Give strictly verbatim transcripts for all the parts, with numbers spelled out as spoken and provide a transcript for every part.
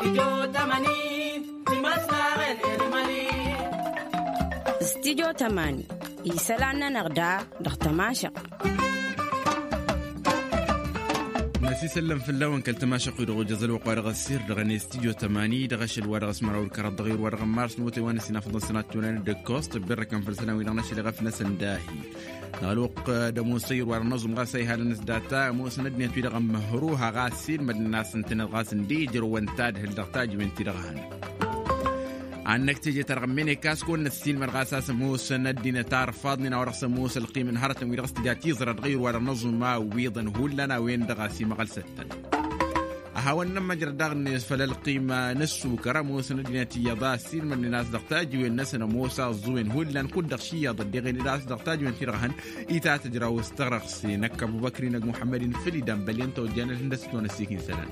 استديو تماني يسلعنا نغدا دغتماشق ناسي سلم في اللون كالتماشق يدغو جزل وقارغ السير دغني استديو تماني دغش الورغ اسمرا والكرد دغير ورغ مارس نوتي وانا سينا فضل سنة تونان دكوست بركم في السنة ويدغنش لغفنا سنداهي نالوق دمو سير ورنظم غاسي هالنس داتا موس ندني تيدغ مهروها غاسين مدن الناس انتنا الغاسن ديجر وانتاد هالدغتاج من تيدغهان عنك تيجي ترغميني كاسكون نسيل مرغاساس موس ندينا تعرف فاضلنا ورقص موس القيم انهارت ويرغس تجاتي زر تغير ورا نظم ما ويضن هولنا وين دغاسي مغل ستة أهون لما جر دغني فلا القيمة نسو كرموس ندينا تيضا سيل من الناس دغتاج وين نسنا موسى الزوين هولنا نكون دغشية ضد غير الناس دغتاج وين تيرغهن إيتا تجرا واستغرقسي نك أبو بكر نك محمد فلي دم بلينتو ديانا الهندسة ونسيكين سلام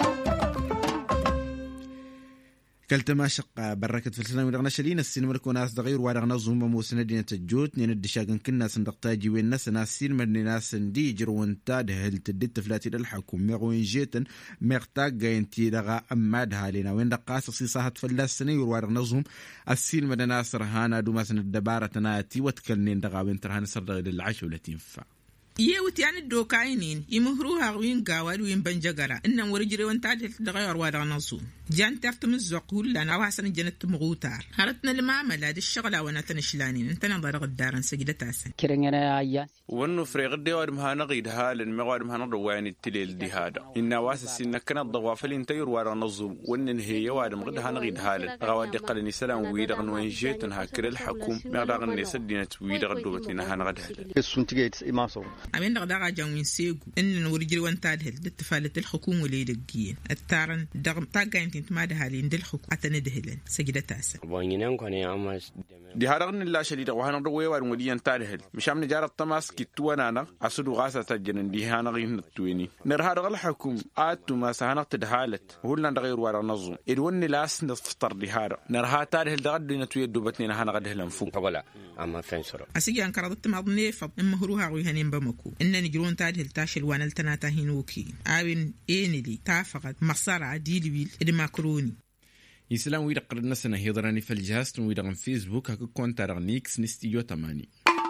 كالتماشق بركة في السلام ورغنا شلين السينما لكو ناس دغير ورغنا زوما موسندين تجوت نين الدشاقن كنا سندقتاجي وين ناس ناس سينما ناس نديجر وانتاد هل تدت فلاتي للحكومة وين جيتن مغتاق جاينتي لغا أمادها لنا وين دقاس صيصاحة فلاس سنين ورغنا زوم السينما ناس رهانا دوما سن الدبارة ناتي وتكلنين دغا وين ترهان سردغي للعشو التي ينفع يهوت يعني الدوكاينين يمهروها وين قاوال وين بنجقرا إنهم ورجري وانتاد تغير وارغ نصوم جان ترتم الزقول لنا وحسن جنة مغوتار هرتنا المعاملة هذه الشغلة وانا تنشلانين انتنا ضرق الدارن سجدة تاسن كرنجنا يا وانو فريق الدوار مهانا غيد هالن مغار مهانا رواني التليل دي هذا إن واسس إن كانت ضوافلين تير وارغ نصوم وان هي وارم غد هانا غيد هالن غواد قلني سلام ويدغن وين جيتن هاكر الحكوم مغدغن نسدين ويدغ دوبتنا هانا غد هالن السنتيجيت إماسو أمين دغدغا جاوين سيغو إن ورجري وانتاد هل دتفالة الحكومة وليدقين التارن دغم تاقاين تنت ما دهالين دل حكومة أتندهلن سجدة تاسن وينين كوني أماس دي هارغن الله شديد وهانا روي وارم وديان تادهل مشام نجار التماس كتوانا أسدو غاسة تجنن دي هانا غين التويني نرهارغ الحكومة آتو ما سهانا تدهالت وهولنا دغير وارا نظم إدواني لاس نفطر دي هارا نرها تادهل دغد نتوي دوبتني هانا غدهلن فوق ولا أما فين سرو أسيجي أنكر ضد مضني فب إما هروها ويهنين بمكو إن نجرون تادهل تاشل وانا التناتا هينوكي عاوين إيني تافقت مصارع ديلويل إدماكروني يسلام ويدقر الناس هيضراني في الجهاز ويدقن فيسبوك هكو كونت رغنيكس نستيو تماني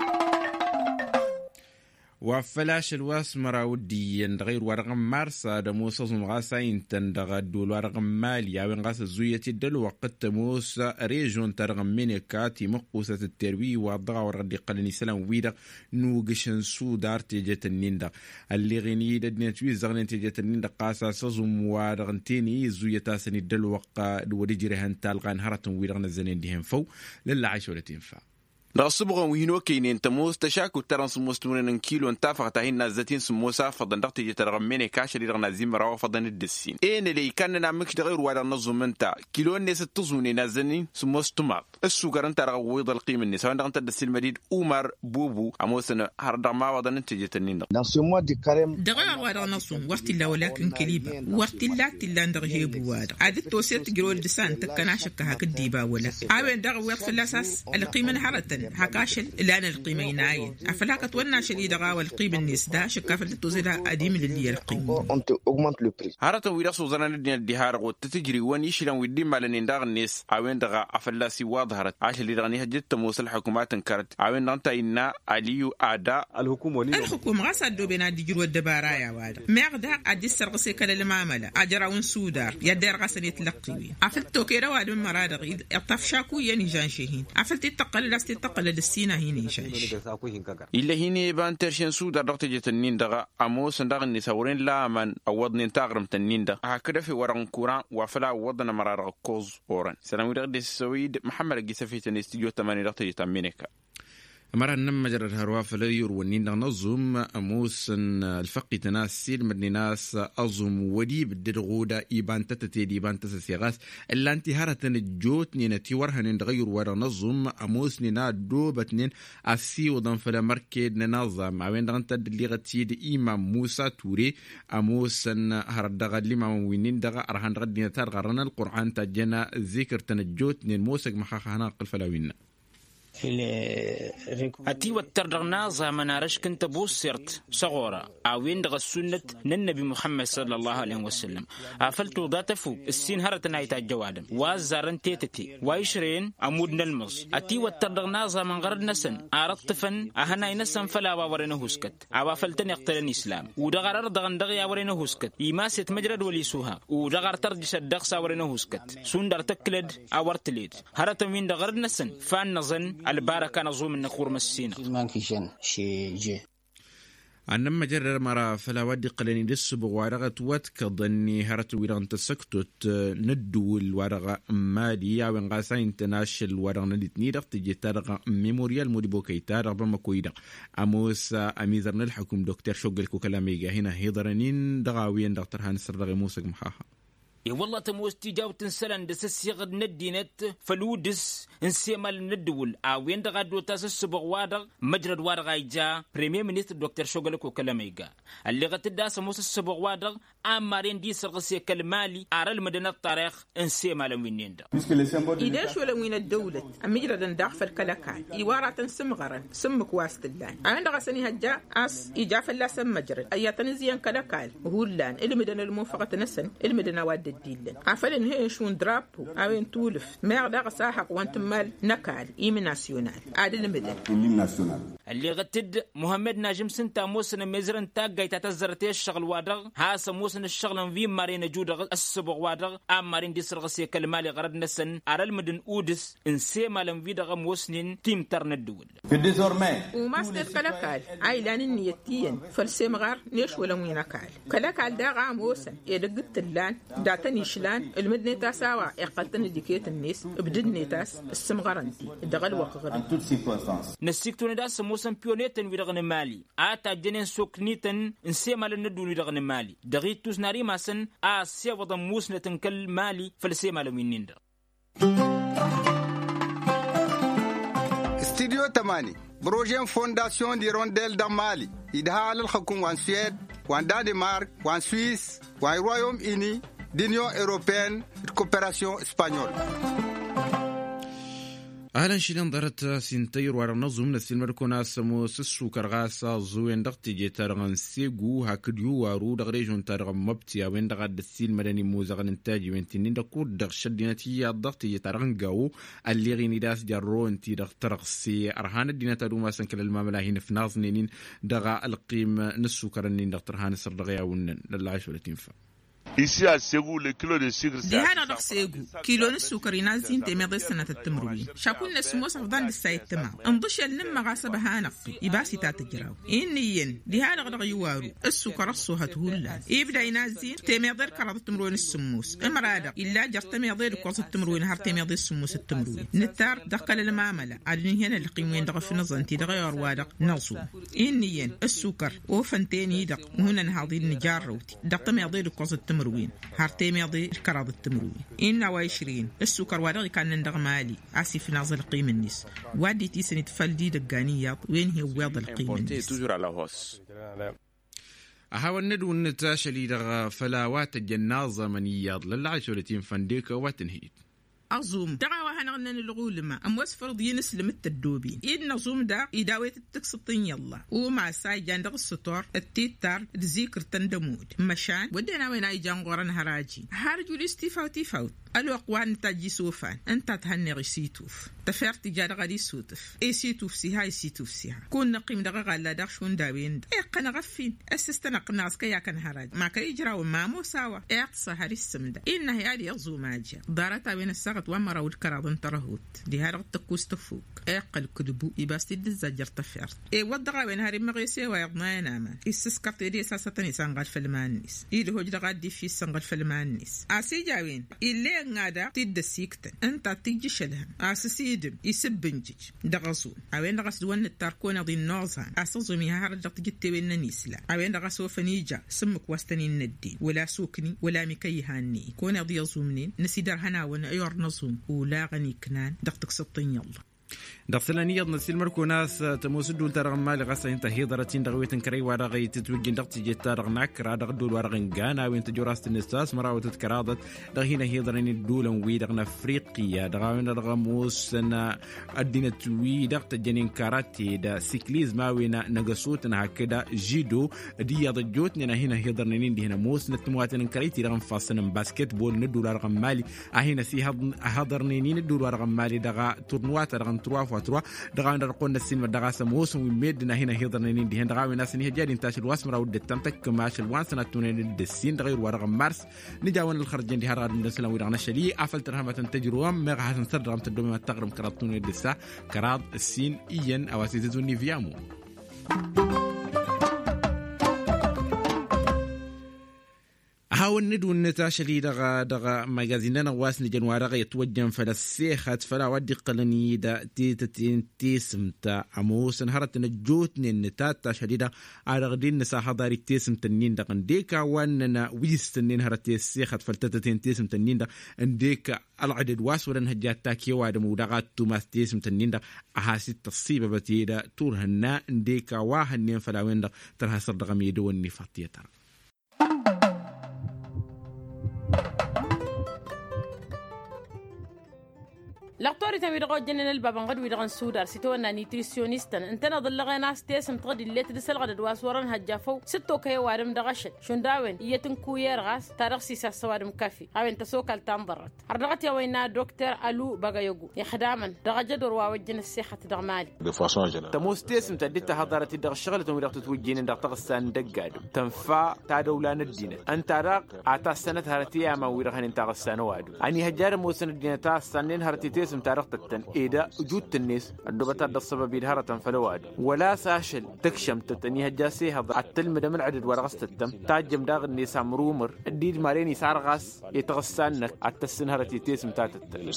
وفلاش الواس مراودي غير ورقم مارسا دموس غاسا ينتن دغدول ورقم ماليا وين غاسا زويتي دل وقت موس ريجون ترغم مينيكاتي مقوسة التروي وضغا ورغدي قلني سلام ويدا نوغشن سو دار تيجت النيندا اللي غني ددني توي زغني تيجت النيندا قاسا سزم ورغنتيني زويتا سني دل وقا دودي جريهن تالغان هرتن ويدغن الزنين ديهم فو للا عايش ولا تنفع راسبغا وينو كاينين تموس تشاكو ترانس مستمرين كيلو انتفق تاهين نازتين سموسا فضن دقتي يترغميني كاش اللي رغنا زيم راو فضن الدسين اين اللي كان نعمك تغير ولا نظم انت كيلو الناس تزوني نازنين سموس طماط السوغر انت رغويض القيم الناس وان انت الدسين المديد عمر بوبو اموسنا هرد ما وضن انت جتنين dans ce mois de carême دغير ولا نصوم وقت لا ولكن كليبا وقت لا تلا ندغيبو واد عاد توسيت جرول دسان تكناشك هاك الديبا ولا عاين دغ وقت الاساس القيمه حرتن هكاشل لان القيمه يناين افلاك تونا شديد غاو القيمه الناس دا شكافل توزيدا قديم اللي القيمه on augmente le prix هرتا ويرسو زنان دي ديهار وتتجري وني شيلان ويدي مالن داغ الناس عاين دغا افلاسي واظهرت عاش اللي دغني هجت موس الحكومات انكرت عاين انت ان عليو ادا الحكومه الحكومه غاسدو بنا ديجرو الدبارايا وادا ميغدا ادي سرقسي كلا المعامله اجراون سودار يدير غاسن يتلقي افلتو كيرا واد مرادغ اطفشاكو يعني جانشهين افلت تقل لاست تقل السينا هيني شاش إلا هيني بان ترشين سودا دقت جتنين دغا أموس دغ النساورين لا من أوضن تاغرم تنين دغ هكذا في وران كوران وفلا وضنا مرارغ كوز أوران سلام دغ دي السويد محمد الجسفي تنستيجو تماني دقت جتمينيكا مرة نم جرد هروا فليور ونين نظم أموس الفقي تناسيل من ناس أظم ودي بالدرغودة إيبان تتتي إيبان تسسيغاس إلا أنت هرتن الجوت نينتي ورهن نغير ورا نظم أموس نينا دوبتنين أفسي وضن فلا مركد ننظم عوين دغنت اللي غتيد إمام موسى توري أموس هرد دغا لما وينين دغا أرهن غد نيتار غرنا القرآن تجنا ذكر تنجوت نين موسك محاخ هناق الفلاوين أتي والتردغنا زمن رش كنت بوسرت صغورة أوين دغ السنة للنبي محمد صلى الله عليه وسلم أفلتو ذاتفو السين هرتنا يتجوادم وازارن تيتتي ويشرين أمود نلمز أتي والتردغنا زمن غرد نسن أرطفن أهنا ينسن فلا وورينه هسكت أو فلتن يقتلن إسلام ودغر أرضغن دغيا ورينه هسكت يماسة مجرد وليسوها ودغر ترجش الدغسا ورينه هسكت سندر تكلد أو ارتليد هرتن من دغرد نسن فان نظن الباركة نظوم النخور مسينا عندما مجرر مرة فلا ودي قلني دس بورقة وتكضني هرت ويران تسكتت ندو الورقة مالي أو انقاسين تناش الورقة ندتني رقت جتارقة ميموريال موديبو كيتار ربما كويدا أموس أميزرنا الحكم دكتور شوقل كلامي هنا هيدرنين دغاوين دكتور هانس الرغي موسك محاها إيه والله تموستي جاو تنسلن دس السيغد ندينت فلودس انسيمال ندول أوين دغادو تاسس بغوادغ مجرد وادغ ايجا بريمير منيستر دكتور شوغلكو كلاميغا اللي غتدا سموس السبغوادغ أمارين دي سرغسي كلمالي أرى المدينة التاريخ انسيمال وينين دا إذا شو لوين الدولة مجرد نداخ في الكلاكاي إيوارة سمغرا سمك واست الله عند غسني هجا أس إجاف الله سم مجرد أياتن زيان كلاكاي وهولان المدينة الموفقة نسن المدينة واد الدين عفلن هي شون درابو أوين تولف ما غدا ساحق وانتمال نكال إيمي ناسيونال عادل المدن اللي غتد محمد ناجم سنتا موسن مزرن تاقاي تتزرتي الشغل وادغ هاسا موسن الشغل في مارين جودغ السبغ وادغ أم مارين دي سرغسي كالمالي غرد نسن على المدن أودس انسي مالن فيدغ موسنين تيم ترن الدول وماستر كلاكال عيلان النيتين فالسيمغار نيش ولا وينكال كلاكال دا غام موسن يدقت اللان داتني شلان المدني تاساوا يقتن ديكيت الناس بددني تاس السمغرنتي دغل وقغد نسيكتوني داس موسن بيونيتن ويدغن مالي آتا جنين سوكنيتن انسيما لندول ويدغن مالي دغيتوس ناري ماسن آسيا وضم موسنتن كل مالي فالسيما لمينين دا استوديو تماني بروجين فونداسيون دي رونديل دا مالي إدها على الحكومة وان سويد وان دانمارك وان سويس وان رويوم إني d'Union européenne de coopération espagnole. أهلا شيلان ضرت سنتير ورنظم نسيل كنا سمو سسو كرغاسا زوين دغتي جيتارغان سيغو هاكديو وارو دغريجون تارغم مبتيا وين دغد السيل مدني موزغن انتاجي وينتين دكور دغ شدينتي الضغط جيتارغان غاو اللي غيني داس جارو انتي دغ ترغسي ارهان الدينا تادو ما سنكل الماملاهين في نازنين دغا القيم نسو كرنين دغ ترهان سردغيا ونن للعيش ولا تنفع. Ici à Ségou, le kilo de sucre c'est هذا دق سيغو كيلو السكر ينازين تمضي سنة التمروين شاكون نسمو صفدان للسايد تمام انضش النم غاسبها نقي يباسي تاتجراو إنيين لهذا غدغ يوارو السكر الصوها تهولا يبدا ينازين تمضي كرض التمروين السموس امرادا إلا جر تمضي لكوز التمروين هر تمضي السموس التمروين نتار دقل المعاملة عدني هنا القيمين دغ في نظن تدغير وادق نصو إنيين السكر وفنتين يدق وهنا نهاضي النجار روتي دق تمضي لكوز التمروين التمروين هارتي ماضي كراد التمروين إن وعشرين السكر وادغ كان ندغ مالي عسيف نازل قيم الناس وادي تيسني تفلدي دقانيات وين هي ويض القيم الناس أهاو الندو النتاش اللي دغ فلاوات الجنازة من ياض للعشرتين فنديك واتنهيد أزوم دعوة هنغنن الغولمة أم وسفر دينس لمت الدوبين إذ نزوم دا إداوية التكسطين يلا ومع ساي جاندغ السطور التيتار الذكر تندمود مشان ودينا وين أي جانغوران هراجي هارجو الاستيفاو تيفاوت الوقوان تاجي سوفان أنت تهني غسيتوف تفير تجارة غادي سوتف إي سيتوف سيها إي سيتوف سيها كون نقيم دغا غالا داخ شون داوين إيه قنا غفين أسستنا قناص كيا كان هراج ما كي يجراو مامو ساوا إيه قصة هاري السمدة إنه هادي يغزو ماجيا دارتا وين السغط ومرا والكراضن ترهوت دي هارغ تكوس تفوق إيه قل كدبو إباستي دزاجر تفيرت إيه ودغا وين هاري مغيسي ويغنا يناما إسسكرت إيدي ساستني سانغال فلمانيس إيدي هوج غادي في سانغال فلمانيس أسي جاوين إلي ngada tidda sikten anta tiji shalhan asasidim isibinji dagasu awen dagas duwan tarkona din nozan asazumi harja tijite wenna nisla awen dagasu fanija sumuk wastani naddi wala sukni wala mikayhani kona diyazumnin nasidar hana wan ayor nazum wala gani knan daqtak sattin yalla دخلنا يضنا سيلمركو ناس تموسدو ترغم مالي غاسا انت هيدرتين دغويتن كري ورغي تتوجين دغتي جيتا رغناك را دغدول ورغن غانا وانت جوراست النستاس مراوت تكرادت دغينا هيدرين دولن وي دغنا افريقيا دغاوين دغموس انا ادينا توي دغت جنين كاراتي دا سيكليز ماوينا نغسوتنا هكذا جيدو دي يضجوتنا هنا هيدرنين دي هنا موس نتمواتن كريتي رغم فاصن باسكت بول ندول رغم مالي اهنا سي هضرنين ندول رغم مالي دغا تورنوات رغم تروا تروا دغا ندرقون السينما دغا سموس وميدنا هنا هيدرنين دي هنا دغا ناس ني جادين تاشل واسمرا ود تمتك ماشل وان سنه تونين الدسين دغير ورغم مارس نجاون الخرجين دي هراد من سلام ويرغنا شلي افل ترهمه تجروم ما حسن سرم تدوم تقرم كراتون الدسا كراد السين اين اواسيتوني فيامو هاون ندو النتاش اللي دغا دغا ماجازيننا واسن جنوارغ يتوجم فلا السيخات فلا ودي قلني دا تيتتين تيسم تا عموس نهرت نجوتني النتات شديدة أرغدين نسا حضاري تيسم تنين دا انديكا واننا ويستنين هرت السيخات فلتتتين تيسم تنين دا انديكا العدد واسورن هجات تاكي وادم ودغات توماس تيسم تنين دا أحاسي تصيبة بتيدا تورهنا انديكا واهنين فلا وين دا ترها صدغ ميدو النفاتية ترى لقطوري تمير قد جنن الباب قد ويدغن سودار سيتونا نيوتريسيونيستن انتنا ضل غناس تيسم تغدي اللي تدسل غد واسورن هجافو ستو كي وارم دغشت شون داوين يتن كوير غاس تاريخ سيسا سوارم كافي اوين تسوكل تامبرت ارغت يا وينا دكتور الو باغايوغو يخدامن دغ جدور واوجن السيخه دغمالي بفاصون جنرال تموس تيسم تديت حضاره دغ شغله تمير توجين دغ تغسان دغادم تنفع تا دولان الدين انت راق اتا سنه هرتي ما ويرهن انت غسان وادو اني هجار موسن الدين تا سنين هرتي اسم تاريخ تتن إذا وجود الناس الدبتة الصباب يدهرة فلواد ولا ساشل تكشم تتنيها جاسي هذا التلمذ من عدد ورغس التم تاجم داغ الناس عمرومر الديد ماريني سارغاس يتغسانك التسنهرة تيسم تاتت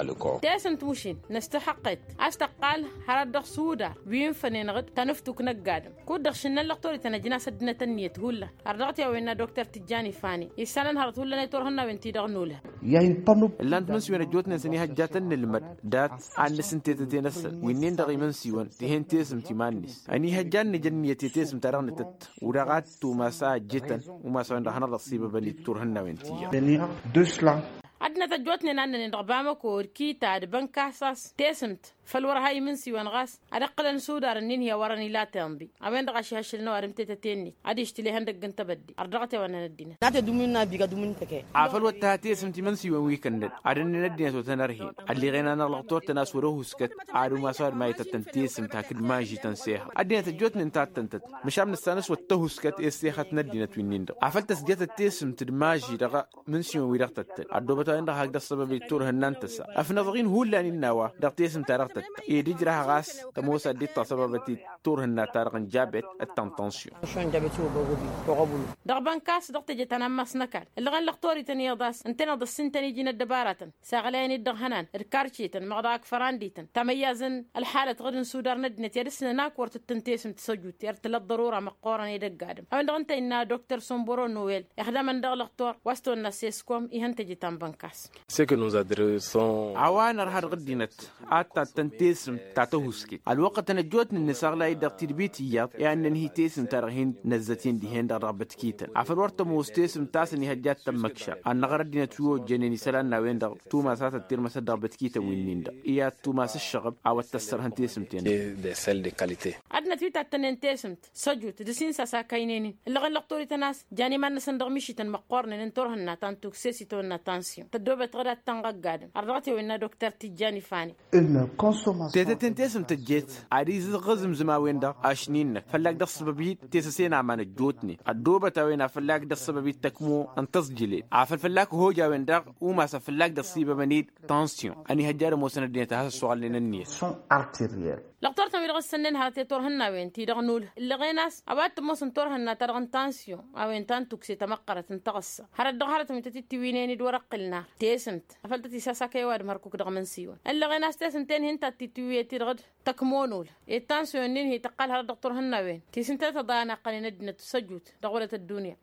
تيسم تمشين نستحقت استقال هرد سودا بين فنين غد تنفتك نقادم كود دخشنا اللقطوري تنجنا سدنا تنيت هولا أرضعتي وينا دكتور تجاني فاني يسالن هرد هولا نيتورهن وينتي دغنوله اللانت منسوين جوتنا سنيها جاتن المد دات عن سنتي تتنسل وينين دغي منسيون تهين تيسم تمانيس اني هجان جنيه تيسم تران تت ورغات تو مسا جتن وما سوين رهنا الصيبه بني تورهن وينتي بني دوسلا عدنا تجوتنا نان نضربامك كي تاد بنكاساس تيسمت فالورا هاي منسي وانغاس ادقل سودار النين هي وراني لا تنبي امين دغاشي هشلنا ورمتي تتني ادي اشتلي هندق انت بدي ارضعتي وانا ندينا نات دومنا بيغا دومنتك عفل وتاتي سمتي منسي ويكند ادن ندينا توتنرهي اللي غينا نلقطور تناس وروه سكت عادو ما صار ما يتتنتي سمتاك ماجي تنسيها ادينا تجوتنا انت تنتت مش عم نستانس وتهو سكت اسيخه ندينا توينين عفل تسجيت التيسم تدماجي دغ منسي ويرقتت ادوبتا عند هاك السبب يتور هننتسا افنظغين هو اللي نناوا دغتيسم ترقت يدي جرا غاس تموسا دي تصببتي تور هنا تارغن جابت التنتنسيون شلون جابتو بقبول دغبان كاس دغت جتنا مسنكال اللي غن لقطوري تني داس انتنا دسن تني جينا دبارات ساغلاني دغهنان ركارشيتن مغداك فرانديتن تميزن الحاله غدن سودار ندنت يرسنا ناكورت التنتيسم تسجوت يرتل الضروره مقورن يدقادم او دغنت ان دكتور سومبورو نويل اخدم ان دغ لقطور واستو ناسيسكوم يهنتجي تنبنكاس c'est que nous adressons عوانا رهاد غدينت اتا تنتيسم تاتوهسكي الوقت نجوتني النساغ لا يدر تربيتيات يعني نهي تيسم تارهين نزتين ديهن رغبت كيتن عفر ورطة موستيسم تاسني هجات تمكشا أن غردنا توو جنيني سلالنا وين در توما ساتا تير مسد رغبت كيتا وينين در إيا توما سشغب عاو التسر هن تيسم تين دي سيل دي كاليتي عدنا تويتا تنين تيسمت سجوت دسين ساسا كاينيني اللي غن لقطوري تناس جاني ما نسندغ مشي تنمقورن ننتورهن ناتان توكسيسي تون ناتانسيون تدوبت غدا تنغقادم أرضعتي وينا دكتور تجاني فاني تيتتين تيسم تجيت عريز غزم زماوين دا عشنين فلاك دا السببيت تيسسين عمان جوتني الدوبة وينا فلاك دا السببيت تكمو انتصجلي عفل فلاك هو جاوين دا وما سفلاك دا السيبة منيد تانسيون أني هجار موسنا الدنيا تهاس السؤال لنا النيس لقطور تمير غسنين هاتي تورهن وين تي دغنول اللي غيناس أبات موسن تورهن ترغن تانسيون أوين تان توكسي تمقرة تنتغسى هرد دغهرة متتي وينين دورق لنا تيسمت أفلتتي ساسا كيواد مركوك دغمن سيون اللي غيناس تيسمتين هنتا تيتوية تيرغد تكمونول التانسيون نين هي تقال هذا الدكتور هنا وين تيسنتات ضانا قلنا دنا تسجوت دغولة الدنيا